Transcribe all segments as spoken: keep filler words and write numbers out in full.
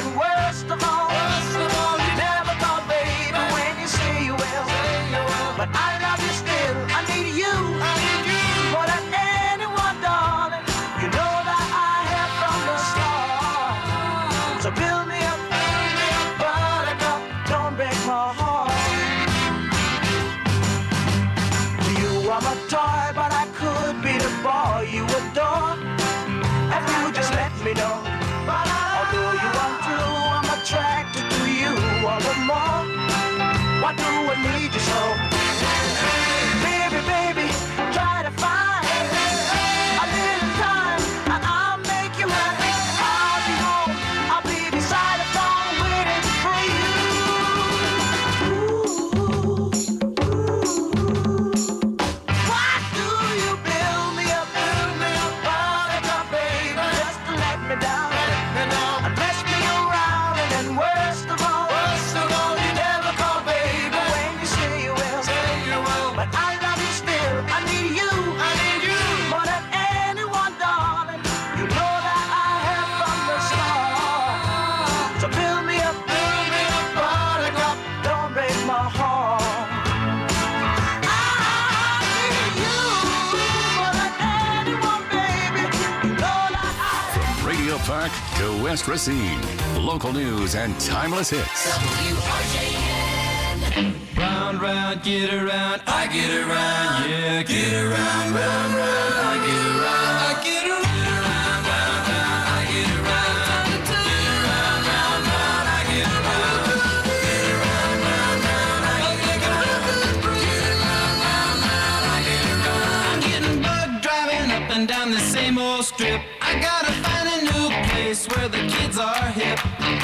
and worst of all, worst of all, you never thought, baby, when you say you will. But I love you still. I need you. I need you more than anyone, darling. You know that I have from the start. So build me up, build me up, buttercup. Don't break my heart. You are my toy, but I could be the boy you adore. If you just let me know. Although you are true, I'm attracted to you all the more. Why do I need you so? Baby, baby, try to find a little time and I'll make you happy. I'll be home, I'll be beside the phone waiting for you. Ooh, ooh. Why do you build me up, build me up, buttercup, baby, just to let me down, let me down, and mess me around, and then worst of all, worst of all, you never call, baby, when you say you will, say you will, but I love you still. I need you, I need you more than anyone, darling. You know that I have from the start. So build me up, build me up, buttercup, don't break my heart. I need you more than anyone, baby. You know that I From Radio Park to West Racine, local news and timeless hits. W R J N. Round, round, get around, I get around, yeah, get around, round, round, I get around, I get around, round, round, I get around, get around, round, round, I get around, get around, round, round, I get around, get around, round, round, I get around. I'm getting bugged driving up and down the same old strip. I gotta find a new place where the kids are hip.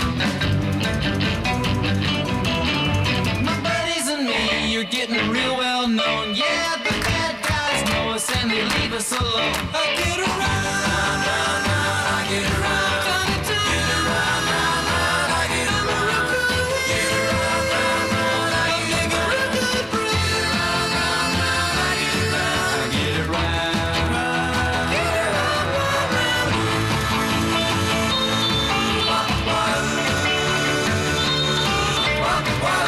You're getting real well known. Yeah, the bad guys know us and they leave us alone. I get around, round, round, round, I get around. Get around, round, round, I get around. Get around, round, round, I get around. Get around, round, round, I get around. I get around, get around, round, round. Wah, wah, wah.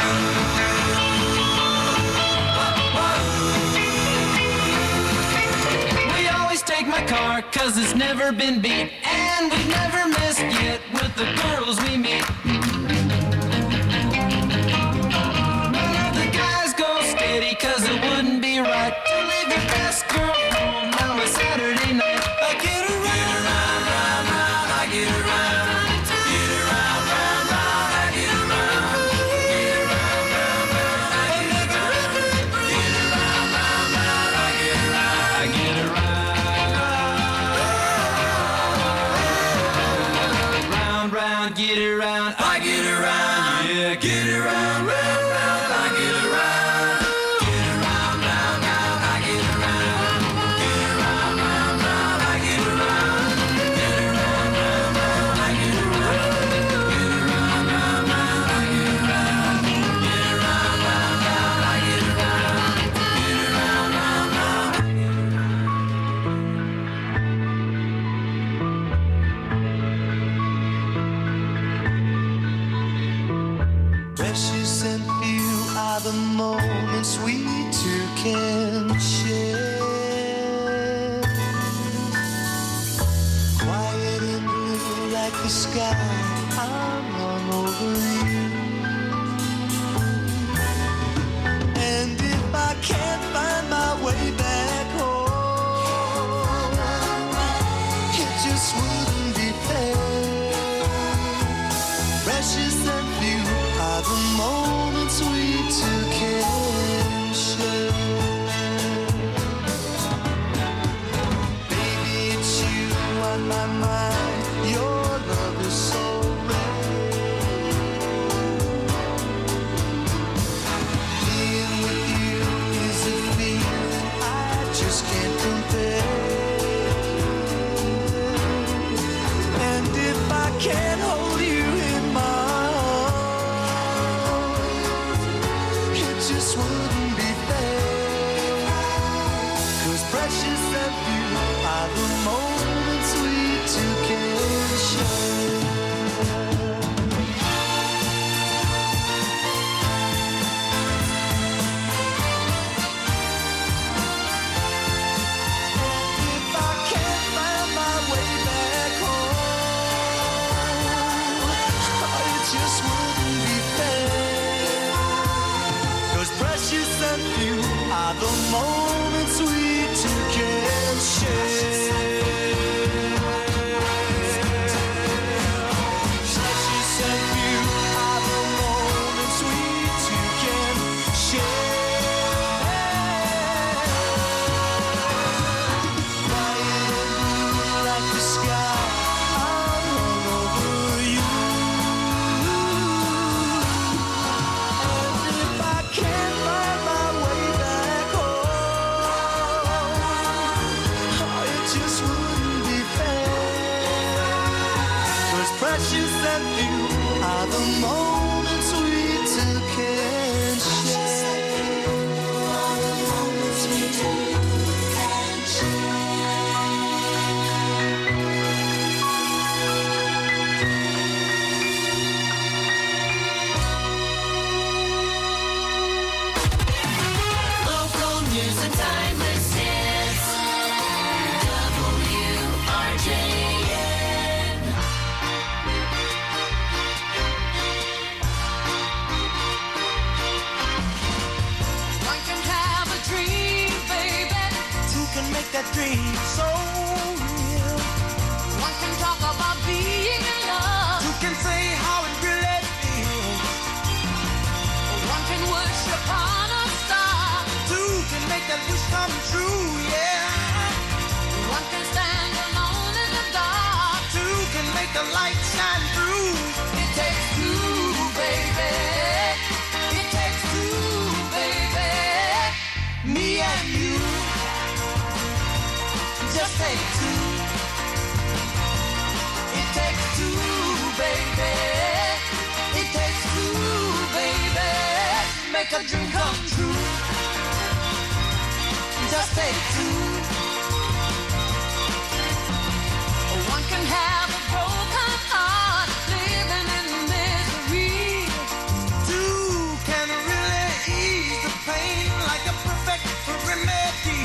Take my car, cause it's never been beat, and we've never missed yet with the girls we meet. None of the guys go steady, cause it wouldn't be right to leave your best girl home on a Saturday night. I get around, round, round, round, I get around. Get around, round, round, I get around. Get around, round, round, I get around. Get around, round, round, I get around. I get around. Round, get around, I get around, yeah, get around, round, round, I get around, get around, round, round, I get around, get around, round, round, I get around, get around, round, round, I get around, get around, round, round, I get around, get around, round, round, I get around, get around, round, round. Precious and few are the moments we two can share. Quiet and blue like the sky, I'm all over you. And if I can't find my way back home, it just wouldn't be fair. Precious and few are the moments we two can share. Baby, it's you on my mind. Your love is so rare. Being with you is a feeling I just can't compare. And if I can't hold you in my arms, and few are the moments we two can share. Precious and few are the moments we two can share. Bright and blue like the sky, I'm all over you. And if I can't find my way back home, oh, it just wouldn't be fair. 'Cause precious and few are the moments we two can share. Are the moments we two can share. Local news and timeless hits. W R J N. One can have a dream, baby. Two can make that dream so real. One can talk about being in love. Two can say how it really feels. One can wish upon a star. Two can make that wish come true, yeah. One can stand alone in the dark. Two can make the light shine through. It takes two, baby. It takes two, baby. Me and you, Just take two. It takes two, baby. It takes two, baby. Make a dream come true. Just take two. One can have a broken heart, living in misery. two can really ease the pain like a perfect remedy.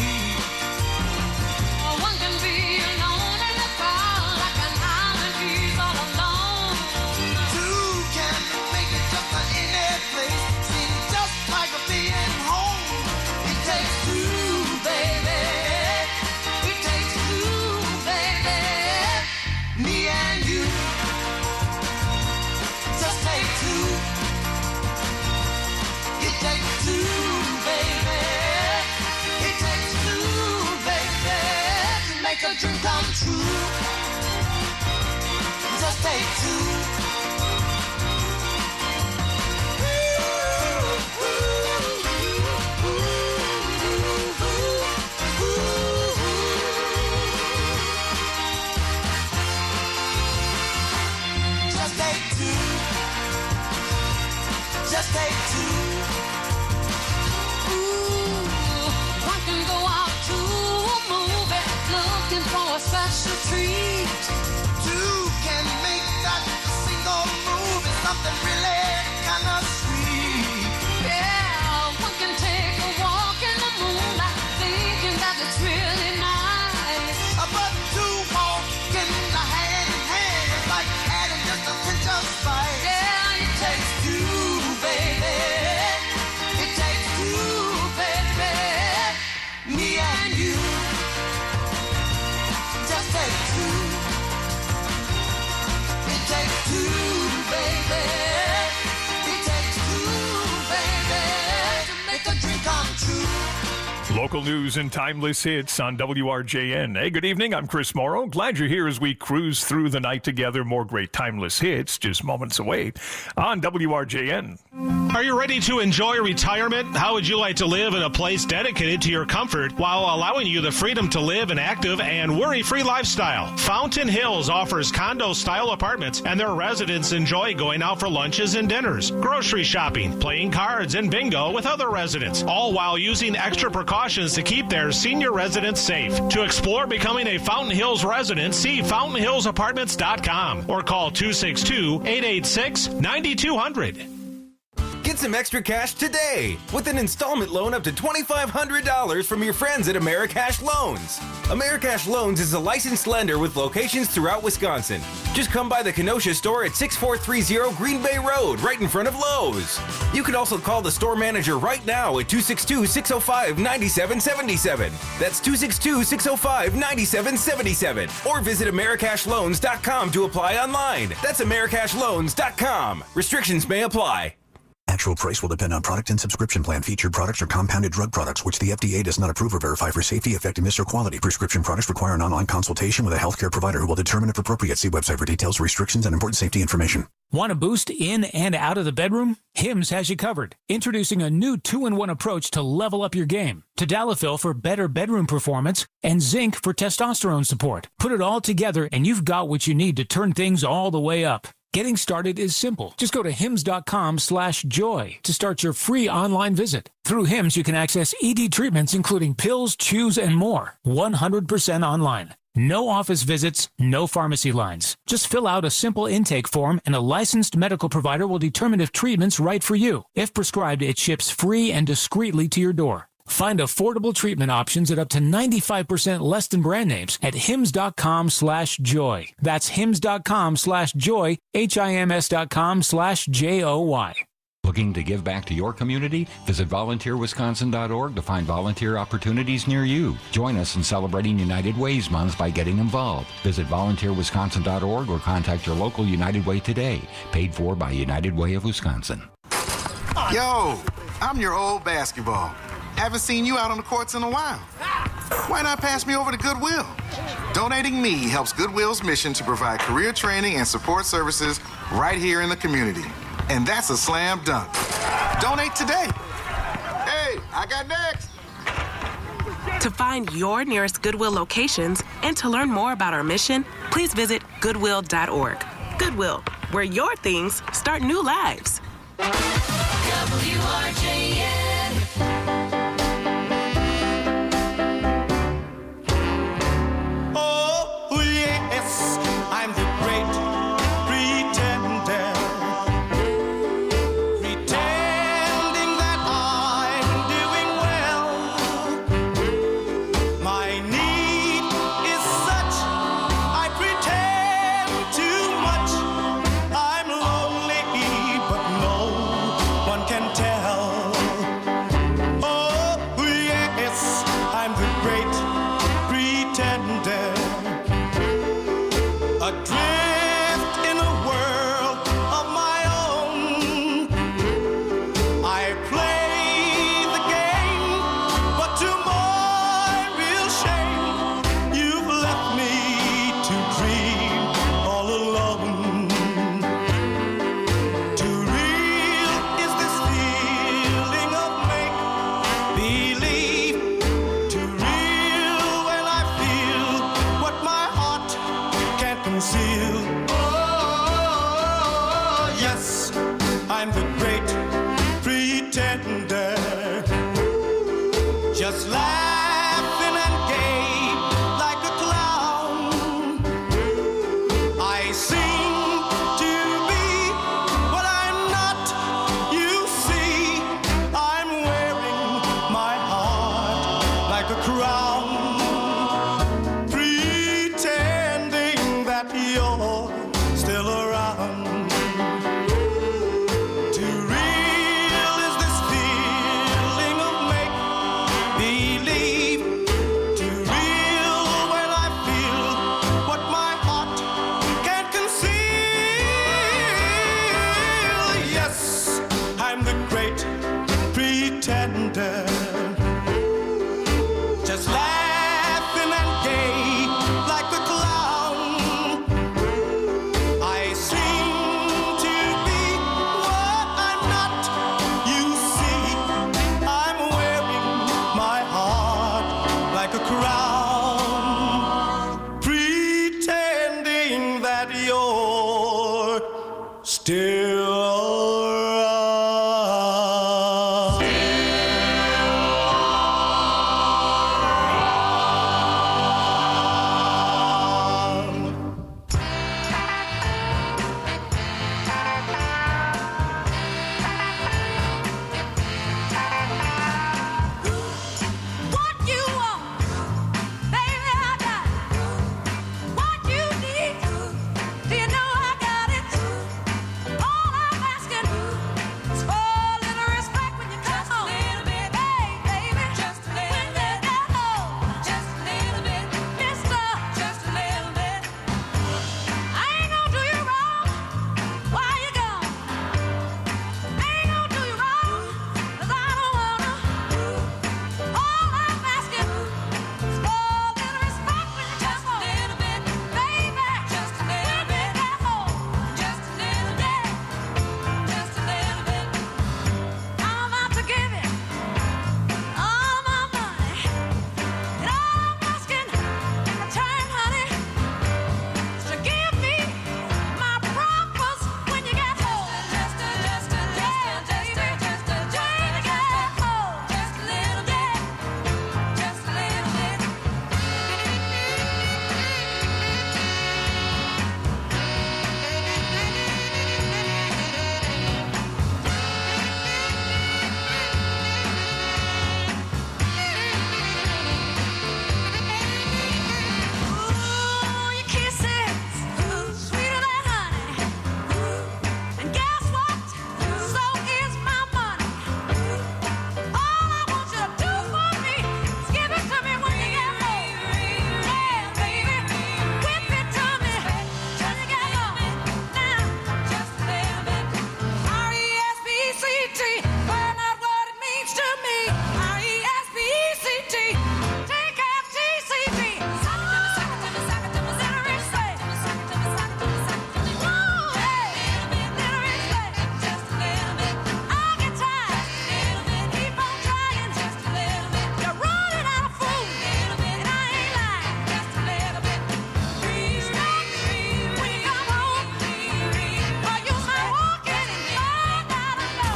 One can be alone in the crowd, like an island he's all alone. Two can make it just a any place seem just like a being home. It takes two, baby. It takes two, baby. Me and you, Just take two. it takes two, Baby. It takes two, baby. To make a dream come true. Just take two. Just take two. Just take two. Ooh, one can go out to a movie, looking for a special treat. Two can make that single move is something really kind of sweet. Yeah, one can take a walk in the moonlight, thinking that it's really nice. But two walking hand in hand is like adding just a pinch of spice. Yeah, it takes two, baby. It takes two, baby. Me and you, Just take two. it takes two, Baby, it takes two, baby, to make a dream come true. Local news and timeless hits on W R J N. Hey, good evening. I'm Chris Morrow. Glad you're here as we cruise through the night together. More great timeless hits just moments away on W R J N. Are you ready to enjoy retirement? How would you like to live in a place dedicated to your comfort while allowing you the freedom to live an active and worry-free lifestyle? Fountain Hills offers condo-style apartments, and their residents enjoy going out for lunches and dinners, grocery shopping, playing cards, and bingo with other residents, all while using extra precautions to keep their senior residents safe. To explore becoming a Fountain Hills resident, see fountain hills apartments dot com or call two six two, eight eight six, nine two zero zero. Get Get some extra cash today with an installment loan up to twenty-five hundred dollars from your friends at Americash Loans. Americash Loans is a licensed lender with locations throughout Wisconsin. Just come by the Kenosha store at six four three zero Green Bay Road, right in front of Lowe's. You can also call the store manager right now at two six two, six oh five, nine seven seven seven. That's two six two, six oh five, nine seven seven seven. Or visit Americash Loans dot com to apply online. That's Americash Loans dot com. Restrictions may apply. Actual price will depend on product and subscription plan. Featured products are compounded drug products, which the F D A does not approve or verify for safety, effectiveness, or quality. Prescription products require an online consultation with a healthcare provider who will determine if appropriate. See website for details, restrictions, and important safety information. Want a boost in and out of the bedroom? Hims has you covered. Introducing a new two in one approach to level up your game. Tadalafil for better bedroom performance and zinc for testosterone support. Put it all together and you've got what you need to turn things all the way up. Getting started is simple. Just go to hims.com slash joy to start your free online visit. Through Hims, you can access E D treatments, including pills, chews, and more. one hundred percent online. No office visits, no pharmacy lines. Just fill out a simple intake form and a licensed medical provider will determine if treatment's right for you. If prescribed, it ships free and discreetly to your door. Find affordable treatment options at up to ninety-five percent less than brand names at hims.com slash joy. That's hims.com slash joy, H-I-M-S dot com slash J O Y. Looking to give back to your community? Visit volunteer wisconsin dot org to find volunteer opportunities near you. Join us in celebrating United Ways Month by getting involved. Visit volunteer wisconsin dot org or contact your local United Way today. Paid for by United Way of Wisconsin. Yo, I'm your old basketball. Haven't seen you out on the courts in a while. Why not pass me over to Goodwill? Donating me helps Goodwill's mission to provide career training and support services right here in the community. And that's a slam dunk. Donate today. Hey, I got next. To find your nearest Goodwill locations and to learn more about our mission, please visit goodwill dot org. Goodwill, where your things start new lives. W R J N. Oh, yes, I'm the great pretender. Pretending that I'm doing well. My need is such, I pretend too much. I'm lonely, but no one can tell. Oh, yes, I'm the great pretender. Adrift in a world of my own. I play the game, but to my real shame, you've left me to dream all alone. Too real is this feeling of make-believe. Too real when I feel what my heart can't conceal. Oh, yes, I'm the great pretender. Just laughing and gay like a clown. I seem to be what I'm not. You see, I'm wearing my heart like a crown. Pretending that you're still around. Too real is this feeling of make-believe. Too real when I feel what my heart can't conceal. Yes, I'm the great pretender. Just laughing and gay like a clown. I seem to be what I'm not. You see, I'm wearing my heart like a crown. Pretending that you're still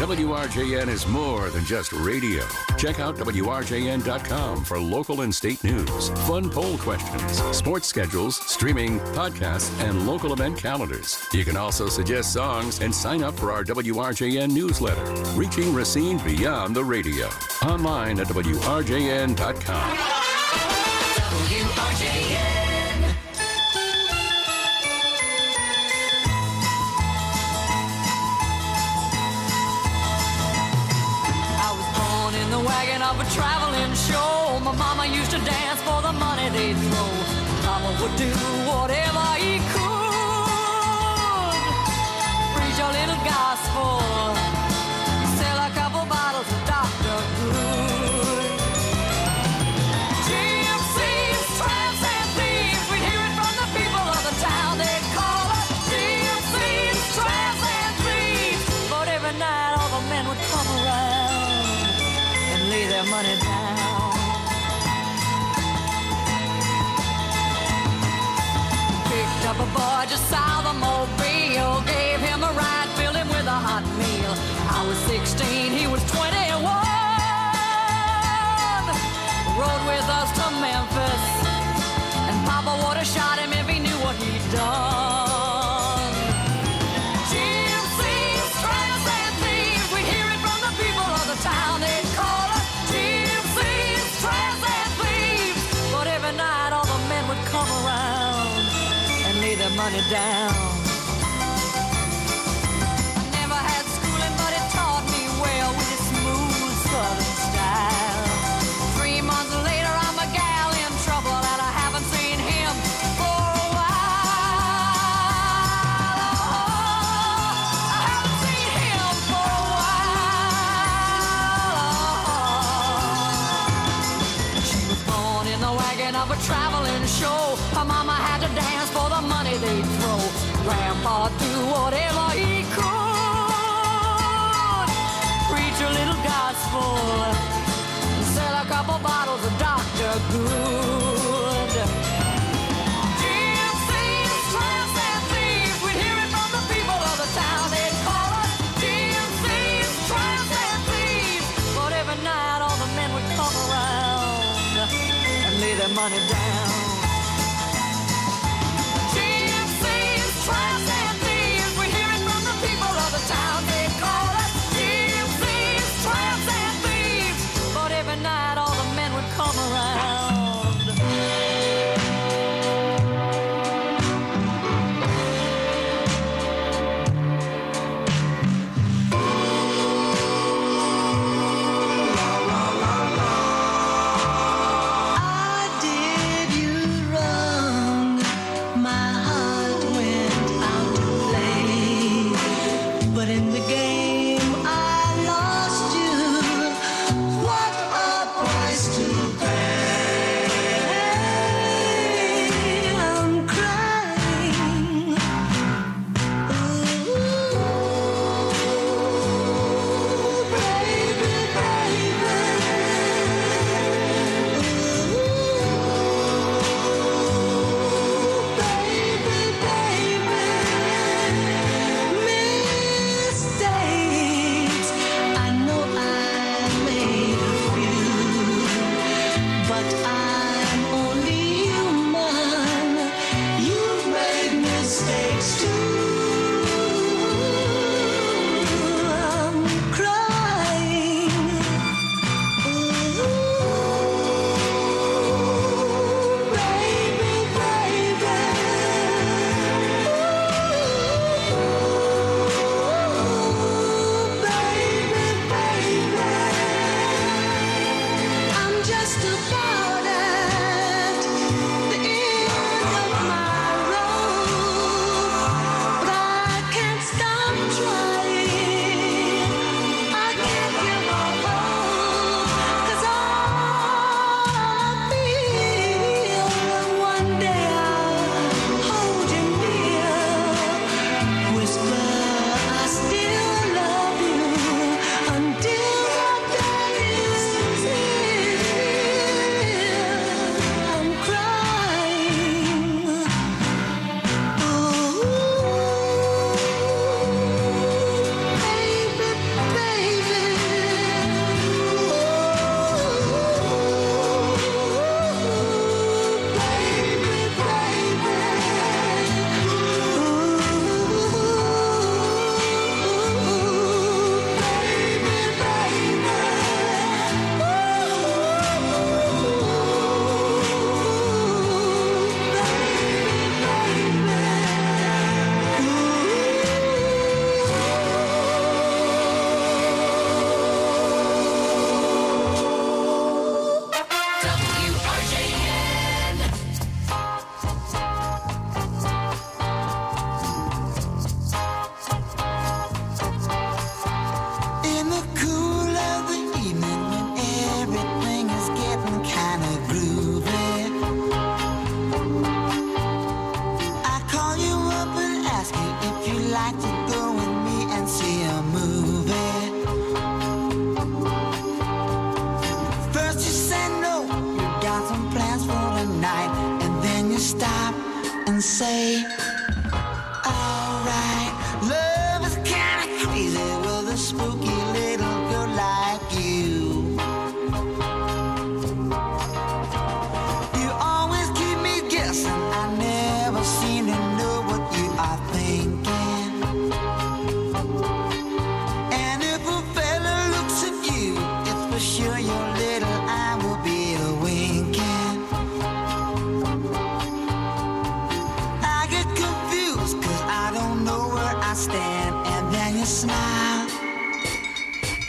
W R J N is more than just radio. Check out W R J N dot com for local and state news, fun poll questions, sports schedules, streaming, podcasts, and local event calendars. You can also suggest songs and sign up for our W R J N newsletter, reaching Racine beyond the radio. Online at W R J N dot com. W R J N. I was born in the wagon of a traveling show. My mama used to dance for the money they'd throw. Papa would do whatever he could. Preach a little gospel. Sell a couple bottles of Doctor Good. Gypsies, tramps, and thieves. We hear it from the people of the town. They'd call us gypsies, tramps, and thieves. But every night all the men would come around and lay their money down. Picked up a boy just south of Mobile, gave him a ride, filled him with a hot meal. I was sixteen, he was twenty-one. Rode with us to Memphis, and Papa would have shot him if he knew what he'd done. Gypsies, tramps, and thieves, we hear it from the people of the town. They'd call us gypsies, tramps, and thieves. But every night all the men would come around and lay their money down. I never had schooling, but it taught me well with its smooth southern style. Three months later, I'm a gal in trouble, and I haven't seen him for a while. Oh, I haven't seen him for a while. She was born in the wagon of a traveling show. Her mama had to dance for the money they'd throw. Grandpa do whatever he could. Preach a little gospel. Sell a couple bottles of Doctor Good. Gypsies, tramps, and thieves. We'd hear it from the people of the town. They'd call us gypsies, tramps, and thieves. But every night all the men would come around and lay their money down. Gypsies, tramps, and thieves. We hear it from the people of the town. They call us gypsies, tramps, and thieves. But every night all the men would come around. I did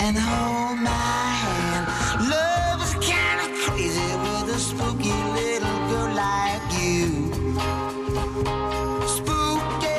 and hold my hand. Love is kind of crazy with a spooky little girl like you. Spooky.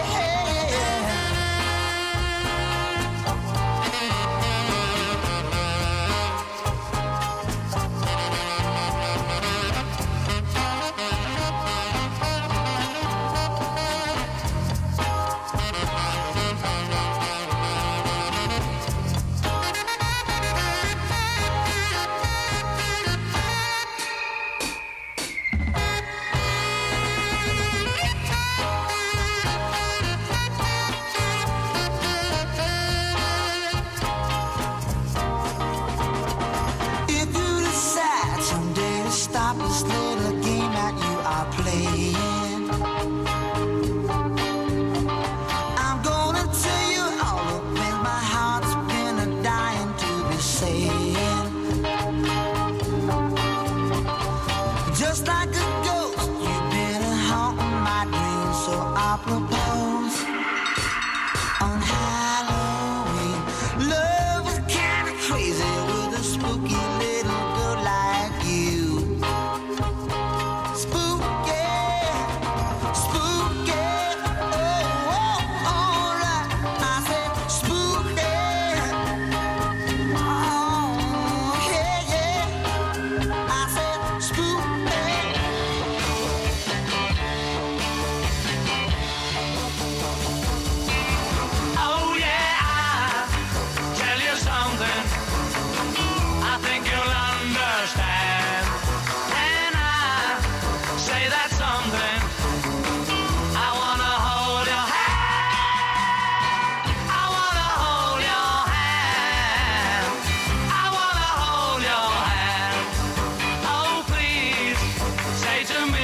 If you decide someday to stop this little game that you are playing, I'm gonna tell you all the things my heart's been a dying to be saying. Just like a ghost, you've been haunting my dreams, so I propose on Halloween. Love is kinda crazy with a spooky little girl like you. Spooky, spooky, oh, oh, alright. I said spooky, oh, yeah, yeah. I said spooky. Oh yeah, I'll tell you something. I think you'll understand. When I say that something, I wanna hold your hand. I wanna hold your hand. I wanna hold your hand. Oh please, say to me,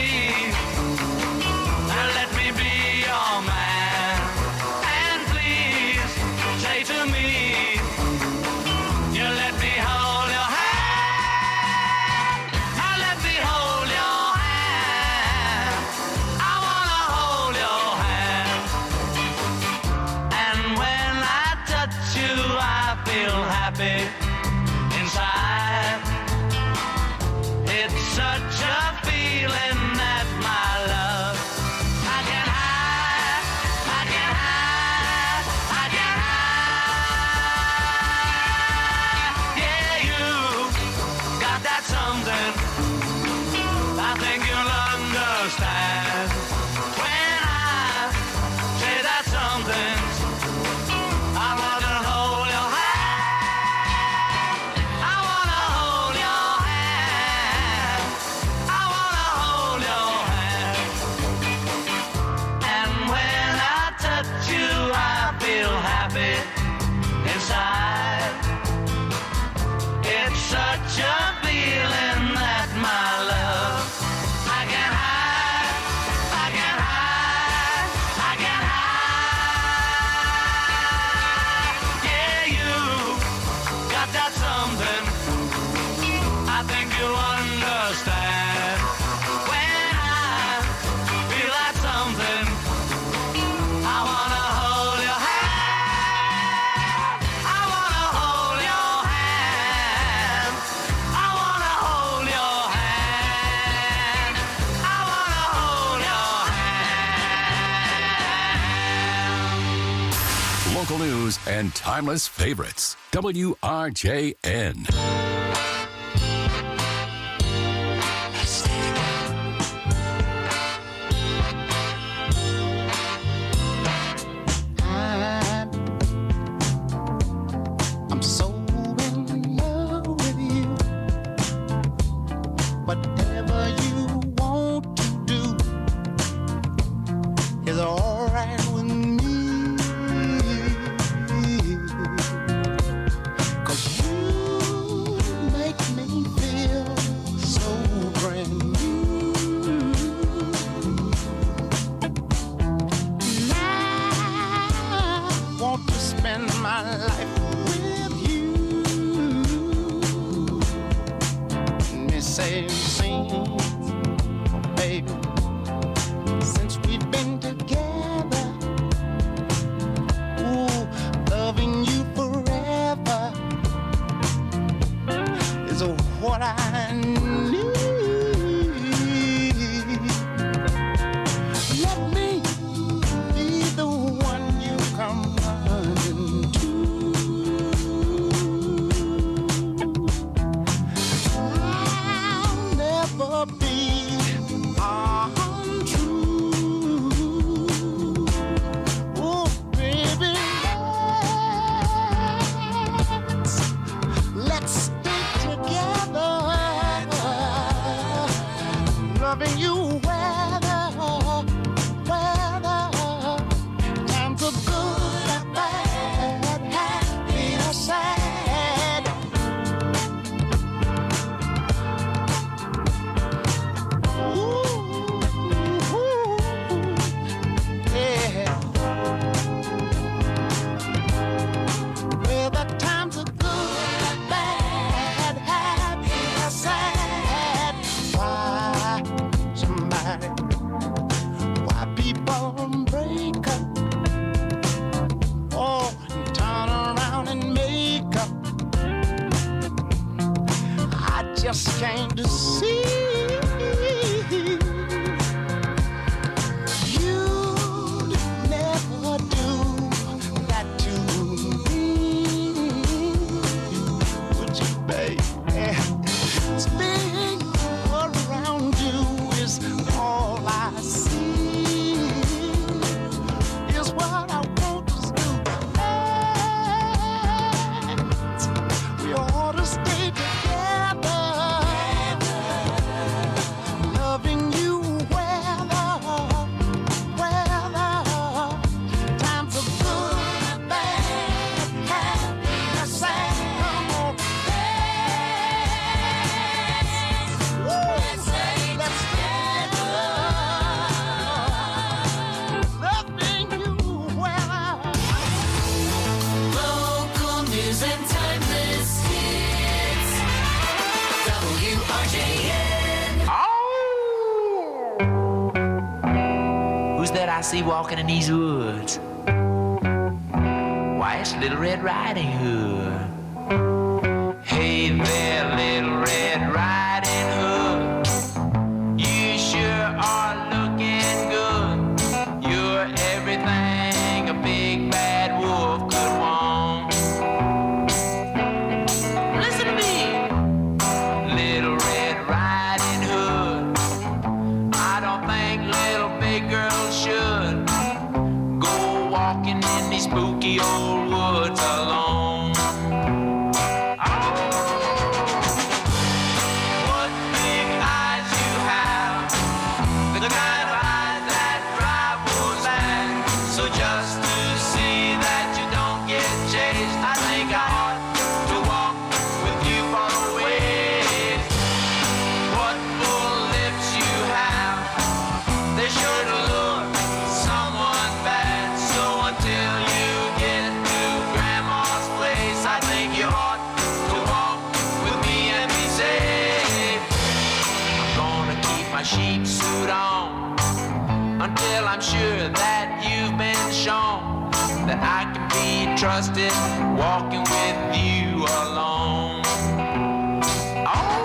and let me be your man. And please, say to me, you let me hold your hand. And let me hold your hand. I wanna hold your hand. And when I touch you, I feel happy inside. It's such a feeling that my love I can hide, I can hide, I can hide. Yeah, you got that something. I think you'll understand. When I say that something, I wanna hold your hand. I wanna hold your hand. I wanna hold your hand. And when I touch you, I feel happy inside. It's such a feeling that my love I can hide, I can hide, I can hide. Yeah, you got that something. I think you'll understand. When I feel that something, I wanna hold your hand. I wanna hold your hand. I wanna hold your hand. I wanna hold your hand. Local news and timeless favorites. W R J N. I'm so in love with you. Whatever you want to do is alright with me. 'Cause you make me feel so brand new. And I want to spend my life with you. Me say, sing, baby, since we've been together, ooh, loving you forever. just came to see. You'd never do that to me, would you, baby? Spinning around you is all I see. Is what I want us to do. We ought to stay together, loving you weather, weather. Times are good, bad, happy, or sad. Come on, let's stay, let's stay together, loving you weather. Local news and timeless hits. W R J N. Who's that I see walking in these woods? Why, it's Little Red Riding Hood. Hey there, Little Red Riding Hood. You sure are looking good. You're everything a big bad wolf could want. Listen to me, Little Red Riding Hood. I don't think little big girls should go walking in these spooky old woods alone. What big eyes you have, the kind of eyes that drive wolves mad. So just to see that you don't get chased, I think I ought to walk with you far away. What full lips you have, they sure to look someone bad. So until you get to Grandma's place, I think you ought to walk with me and be safe. I'm gonna keep my sheep suit on until I'm sure that you've been shown that I can be trusted walking with you alone. Oh,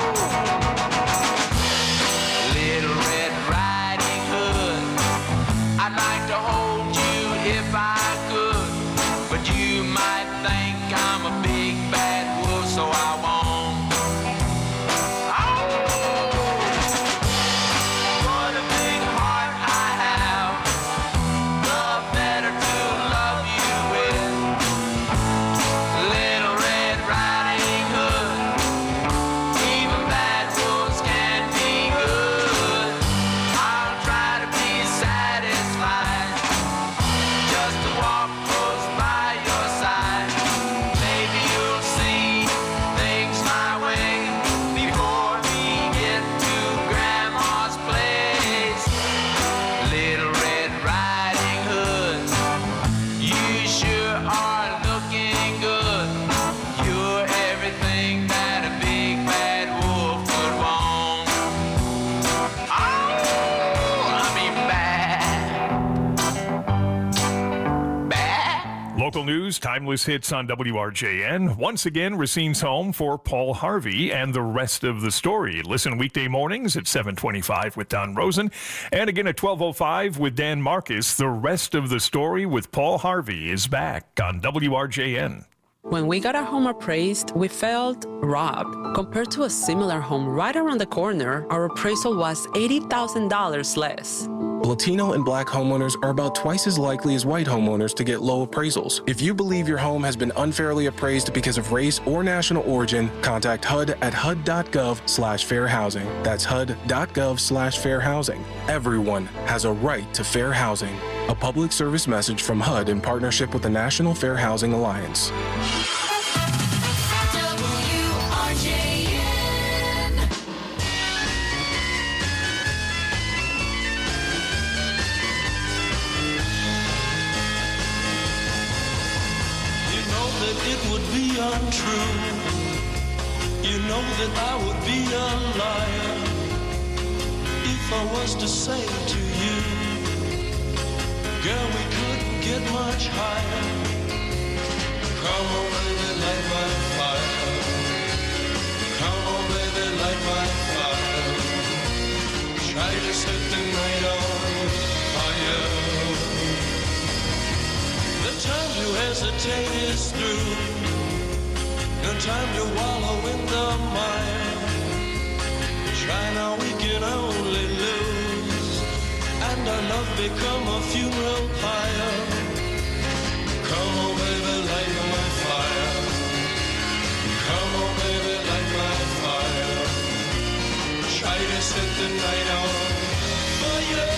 Little Red Riding Hood, I'd like to hold you if I could, but you might think I'm a big bad wolf, so I won't. What a big heart I have, the better to love you with. Little Red Riding Hood, even bad wolves can be good. I'll try to be satisfied just to walk close by your side. Maybe you'll see things my way before we get to Grandma's place. Little Red Riding Hood, you sure are looking good. You're everything that a big bad wolf would want. Oh, I mean bad. Bad? Local news, timeless hits on W R J N. Once again, Racine's home for Paul Harvey and the rest of the story. Listen weekday mornings at seven twenty-five with Don Rosen. And again at twelve oh five with Dan Marcus. The rest of the story with Paul Harvey is back on W R J N. When we got our home appraised, we felt robbed. Compared to a similar home right around the corner, our appraisal was eighty thousand dollars less. Latino and black homeowners are about twice as likely as white homeowners to get low appraisals. If you believe your home has been unfairly appraised because of race or national origin, contact H U D at H U D dot gov slash fair housing. That's H U D dot gov slash fair housing. Everyone has a right to fair housing. A public service message from H U D in partnership with the National Fair Housing Alliance. W R J N. You know that it would be untrue. You know that I would be a liar if I was to say to you, girl, we couldn't get much higher. Come on, baby, light my fire. Come on, baby, light night on fire. The time to hesitate is through. No time to wallow in the mire. Try now, we can only lose, and our love become a funeral pyre. Come on, baby, light my fire. Come on, baby, light my fire. Try to set the night on fire.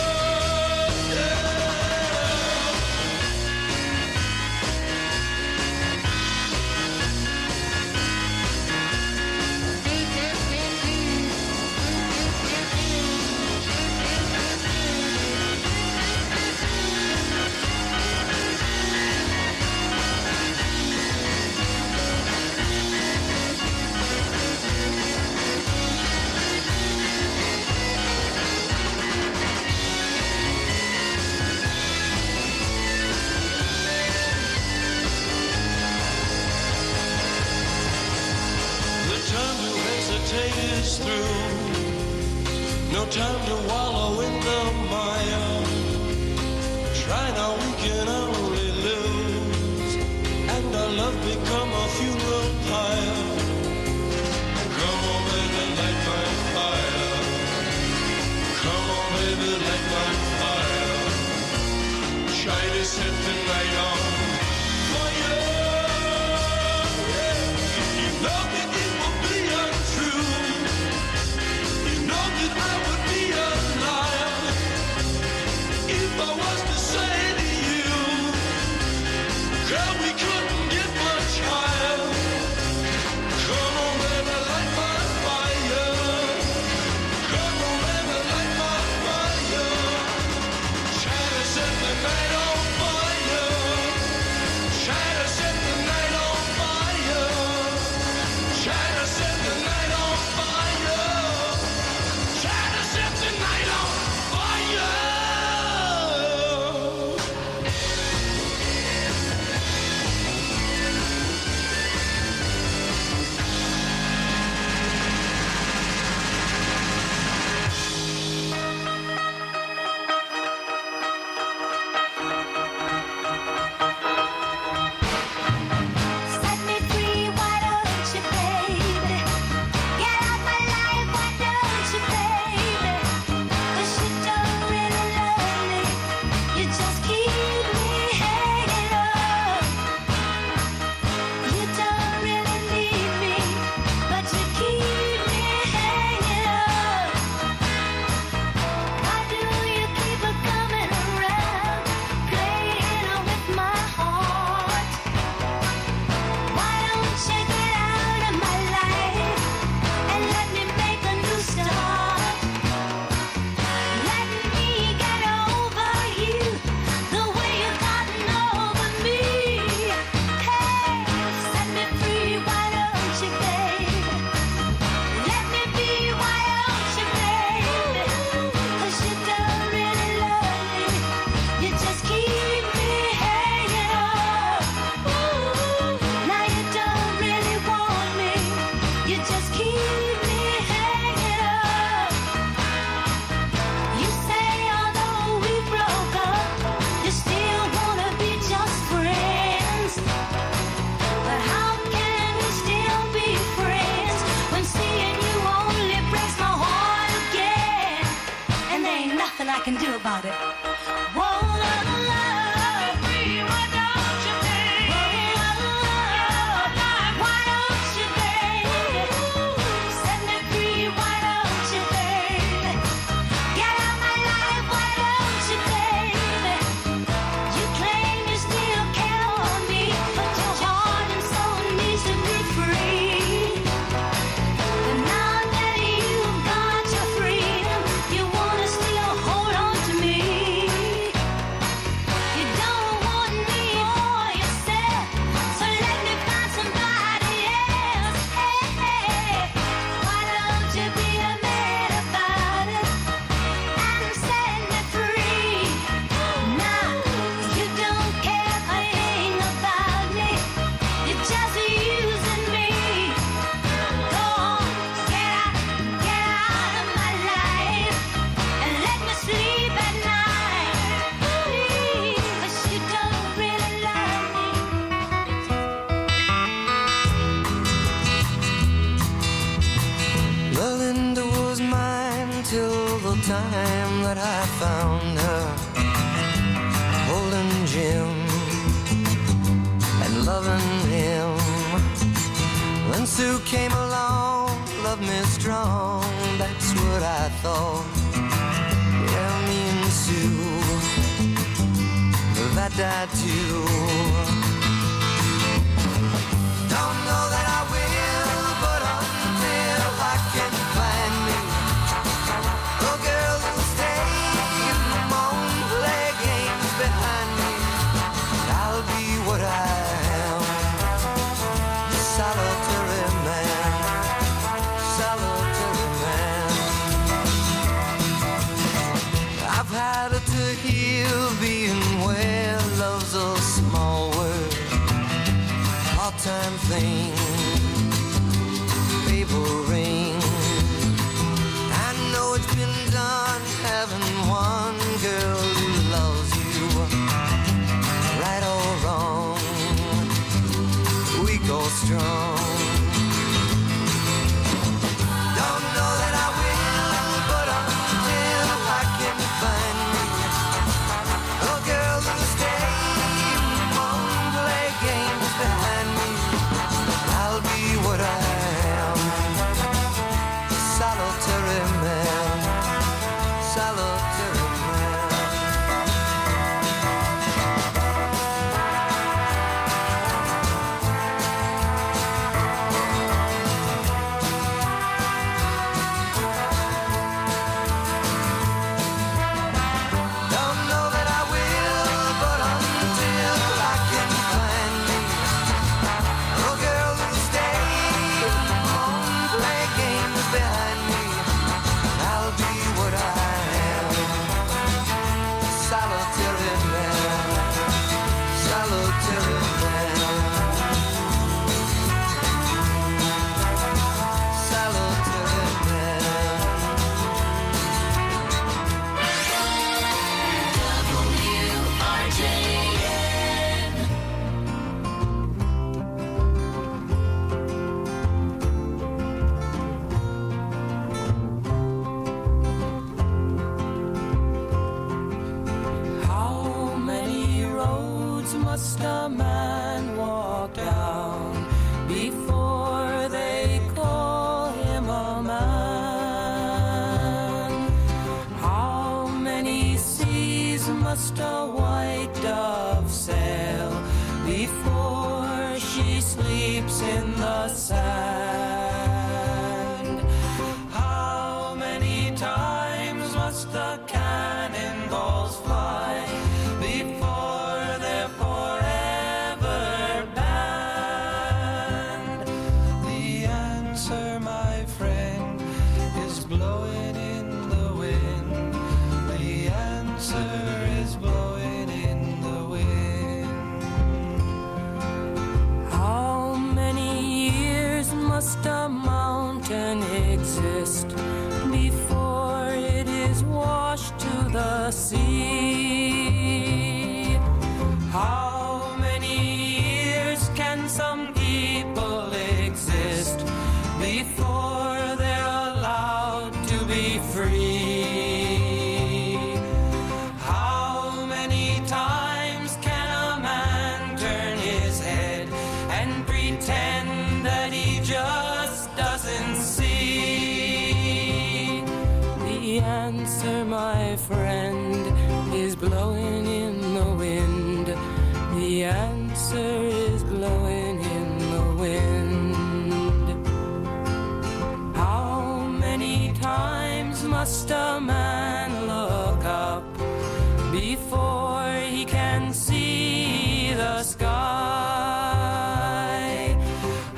Is through. No time to wallow in the mire. Try now, we can only lose, and our love become a funeral pyre. Come on, baby, light my fire. Come on, baby, light my fire. Try to set the night on fire. You know that it will be untrue. I would be a liar if I was to say to you, girl, we couldn't get much higher. Come on, baby, light my fire. Come on, baby, light my fire. Try to set the night on fire. time that I found her holding Jim and loving him. When Sue came along, loved me strong, that's what I thought. Yeah, me and Sue, that died too. Don't know that I will, but until I can find me a girl who'll stay and won't play games behind me, I'll be what I am, a solitary man, solitary man. I've had it to heal being where love's a small word, part-time thing, paper ring. I know it's been done having one girl who loves you, right or wrong, weak or strong. Don't know that I will, but until I can find me a girl who'll stay and won't play games behind me, I'll be what I am, solitary man, solitary man. Don't know that I will, but until I can find me a girl who'll stay and won't play games behind me, I'll be what I am, solitary man, solitary man, solitary man. W R J N. How many roads must a man walk down before they call him a man? How many seas must a white dove sail before she sleeps in the sand? How many times must the cannonballs fly before they're forever banned? The answer, my friend, is blowing in the wind. The answer is blowing in the wind. How many years must a mountain exist before it is washed to the sea? How many years can some people exist before they're allowed to be free? How many times can a man turn his head and pretend that he just doesn't see? The answer, my friend, is blowing in the wind. The answer is blowing in the wind. How many times must a man look up before he can see the sky?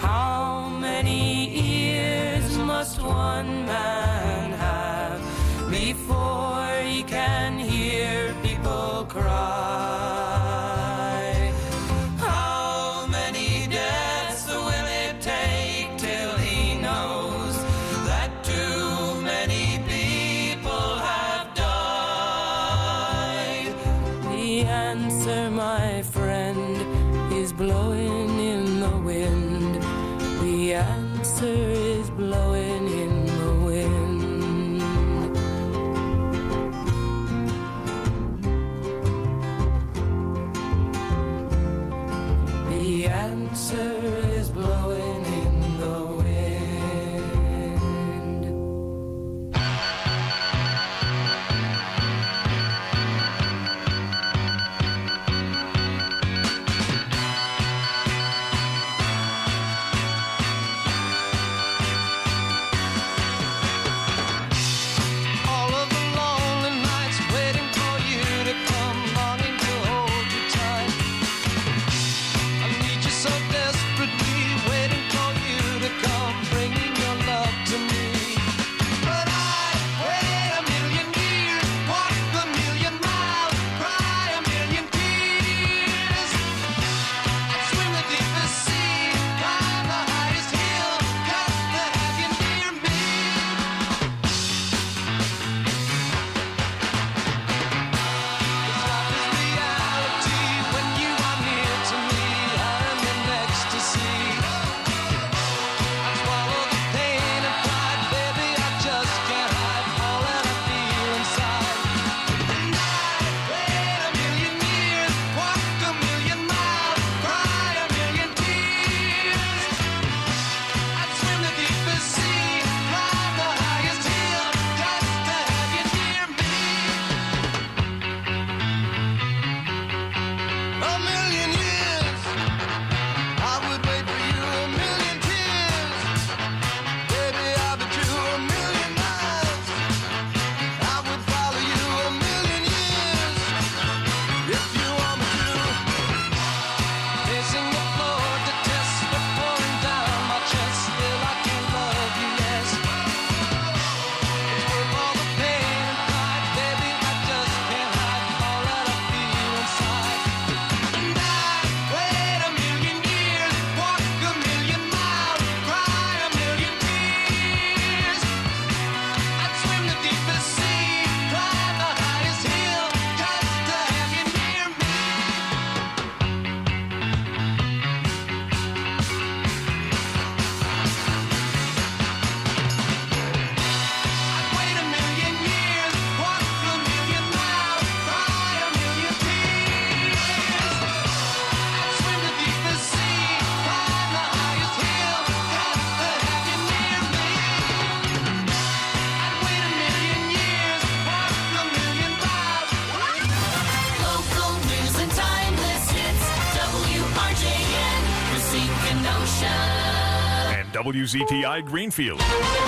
answer is blowing in the wind. All of the lonely nights waiting for you to come, longing to hold you tight. I need you so desperately, waiting for you to come, bringing your love to me. But I wait a million years, walk a million miles, cry a million tears. I'd swim the deepest sea, climb the highest hill, just to have you near me. Reality when you are near to me, I am in ecstasy. I swallow the pain and pride, baby, I just can't hide all that I feel inside. And I wait a million years, walk a million miles, cry a million tears. I'd swim the deepest sea, climb the highest hill, just to have you near me. A million years, I would wait for you. A million tears, baby, I'll be true. A million miles, I would follow you. A million years, if you want me to. Pacing the floor to test the pouring down my chest. Still I can love you, yes. It's worth all the pain and pride, baby, I just can't hide all that I feel inside. And I wait a million years, walk a million miles, cry a million tears. I'd swim the deepest sea, climb the highest hill, just to have you near me. I'd wait a million years, walk a million miles, cry a million tears. I'd swim the deepest sea, climb the highest hill, just to have you near me. I'd wait a million years, walk a million miles. Local news and timeless hits. W R J N, Racine Kenosha. And W Z T I Greenfield.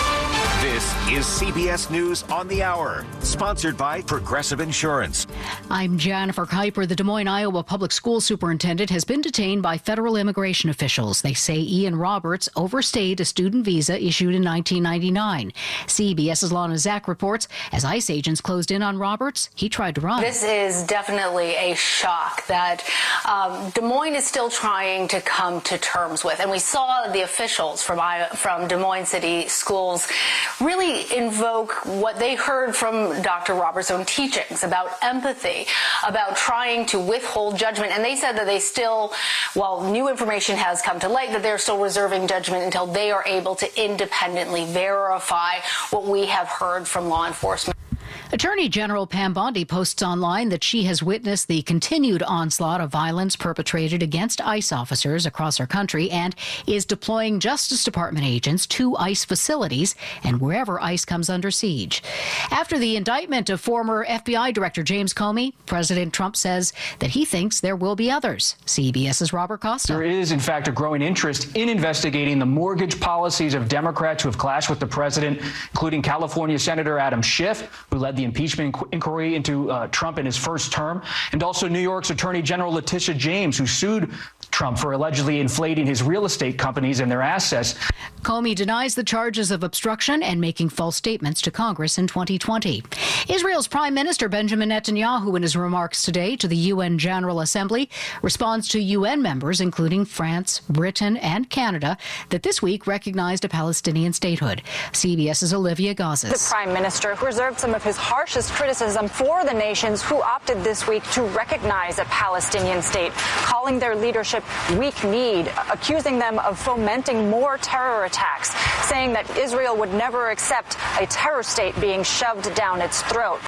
This is C B S News on the Hour, sponsored by Progressive Insurance. I'm Jennifer Kuiper. The Des Moines, Iowa public school superintendent has been detained by federal immigration officials. They say Ian Roberts overstayed a student visa issued in nineteen ninety-nine. CBS's Lana Zach reports as ICE agents closed in on Roberts, he tried to run. This is definitely a shock that um, Des Moines is still trying to come to terms with. And we saw the officials from, I- from Des Moines City Schools really invoke what they heard from Doctor Roberts' own teachings about empathy, about trying to withhold judgment. And they said that they still, while new information has come to light, that they're still reserving judgment until they are able to independently verify what we have heard from law enforcement. Attorney General Pam Bondi posts online that she has witnessed the continued onslaught of violence perpetrated against ICE officers across our country and is deploying Justice Department agents to ICE facilities and wherever ICE comes under siege. After the indictment of former F B I Director James Comey, President Trump says that he thinks there will be others. CBS's Robert Costa. There is, in fact, a growing interest in investigating the mortgage policies of Democrats who have clashed with the president, including California Senator Adam Schiff, who led the impeachment inquiry into uh, Trump in his first term, and also New York's Attorney General Letitia James, who sued Trump for allegedly inflating his real estate companies and their assets. Comey denies the charges of obstruction and making false statements to Congress in twenty twenty. Israel's Prime Minister Benjamin Netanyahu, in his remarks today to the U N General Assembly, responds to U N members, including France, Britain, and Canada, that this week recognized a Palestinian statehood. CBS's Olivia Gazis. The Prime Minister, who reserved some of his harshest criticism for the nations who opted this week to recognize a Palestinian state, calling their leadership weak-kneed, accusing them of fomenting more terror attacks, saying that Israel would never accept a terror state being shoved down its throat.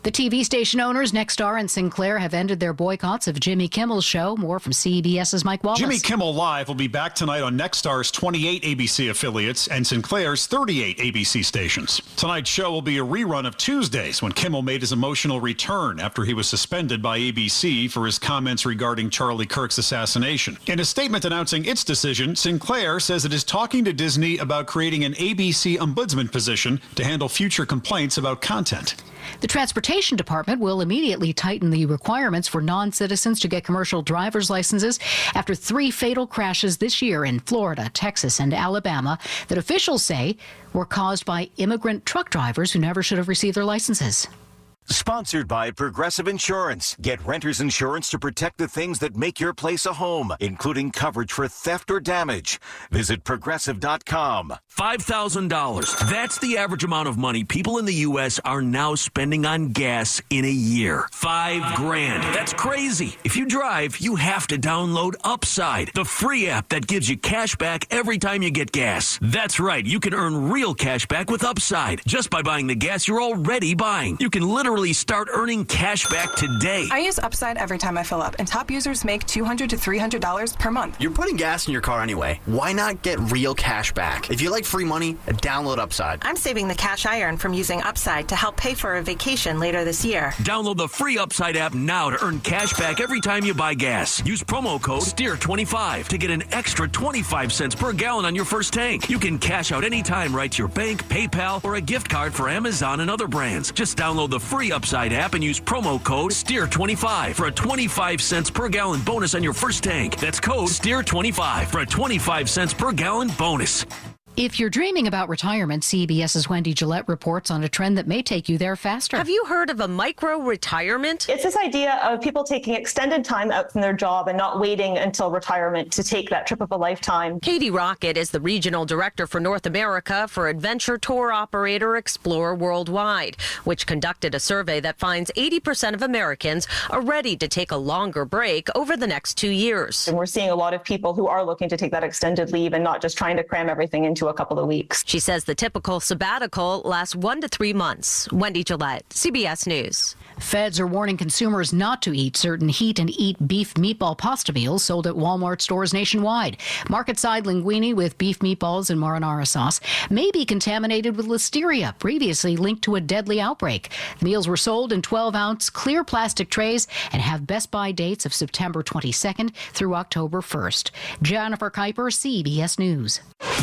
The T V station owners Nexstar and Sinclair have ended their boycotts of Jimmy Kimmel's show. More from CBS's Mike Wallace. Jimmy Kimmel Live will be back tonight on Nexstar's twenty-eight A B C affiliates and Sinclair's thirty-eight A B C stations. Tonight's show will be a rerun of Tuesdays, when Kimmel made his emotional return after he was suspended by A B C for his comments regarding Charlie Kirk's assassination. In a statement announcing its decision, Sinclair says it is talking to Disney about creating an A B C ombudsman position to handle future complaints about content. The Transportation Department will immediately tighten the requirements for non-citizens to get commercial driver's licenses after three fatal crashes this year in Florida, Texas, and Alabama that officials say were caused by immigrant truck drivers who never should have received their licenses. Sponsored by Progressive Insurance. Get renter's insurance to protect the things that make your place a home, including coverage for theft or damage. Visit progressive dot com. five thousand dollars. That's the average amount of money people in the U S are now spending on gas in a year. Five grand. That's crazy. If you drive, you have to download Upside, the free app that gives you cash back every time you get gas. That's right. You can earn real cash back with Upside just by buying the gas you're already buying. You can literally start earning cash back today. I use Upside every time I fill up, and top users make two hundred to three hundred dollars per month. You're putting gas in your car anyway. Why not get real cash back? If you like free money, download Upside. I'm saving the cash I earn from using Upside to help pay for a vacation later this year. Download the free Upside app now to earn cash back every time you buy gas. Use promo code steer twenty-five to get an extra twenty-five cents per gallon on your first tank. You can cash out anytime right to your bank, PayPal, or a gift card for Amazon and other brands. Just download the free Upside app and use promo code steer twenty-five for a twenty-five cents per gallon bonus on your first tank. That's code steer twenty-five for a twenty-five cents per gallon bonus. If you're dreaming about retirement, CBS's Wendy Gillette reports on a trend that may take you there faster. Have you heard of a micro-retirement? It's this idea of people taking extended time out from their job and not waiting until retirement to take that trip of a lifetime. Katie Rocket is the regional director for North America for adventure tour operator Explore Worldwide, which conducted a survey that finds eighty percent of Americans are ready to take a longer break over the next two years. And we're seeing a lot of people who are looking to take that extended leave and not just trying to cram everything into a couple of weeks. She says the typical sabbatical lasts one to three months. Wendy Gillette, C B S News. Feds are warning consumers not to eat certain Heat and Eat beef meatball pasta meals sold at Walmart stores nationwide. Market-side linguine with beef meatballs and marinara sauce may be contaminated with listeria, previously linked to a deadly outbreak. The meals were sold in twelve-ounce clear plastic trays and have Best Buy dates of September twenty-second through October first. Jennifer Kuiper, C B S News.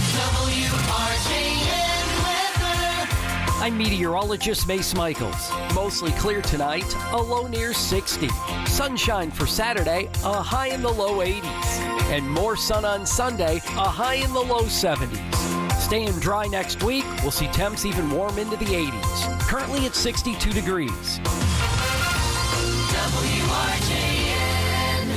I'm meteorologist Mace Michaels. Mostly clear tonight, a low near sixty. Sunshine for Saturday, a high in the low eighties. And more sun on Sunday, a high in the low seventies. Staying dry next week, we'll see temps even warm into the eighties. Currently at sixty-two degrees. W R J N.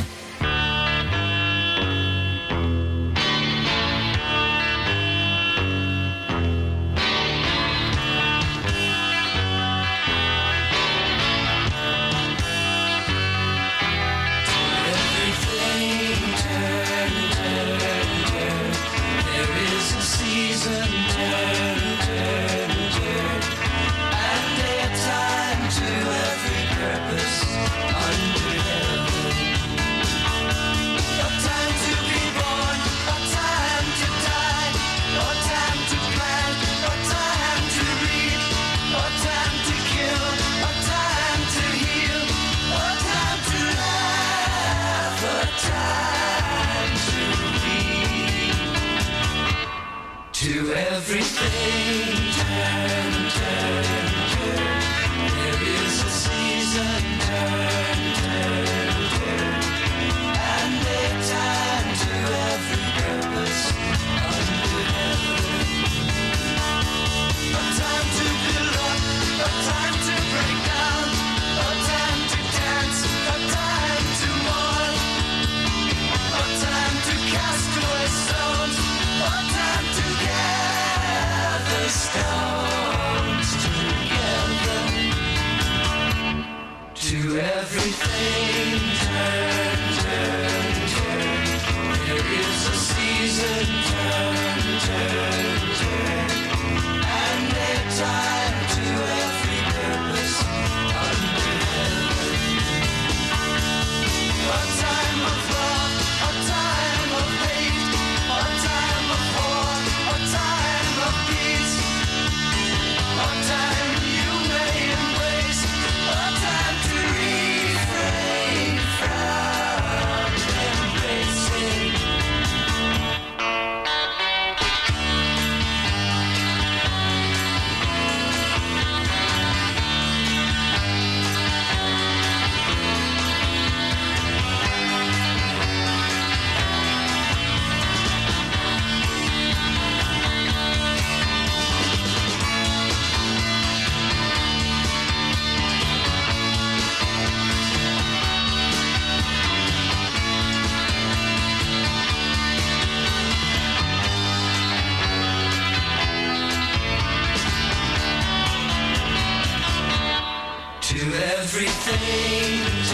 To everything, turn, turn, turn. There is a season, turn, turn, turn. And a time to every purpose under heaven. A time to build up, a time to break down, a time to dance, a time to mourn, a time to cast away stones, a time to gather. everything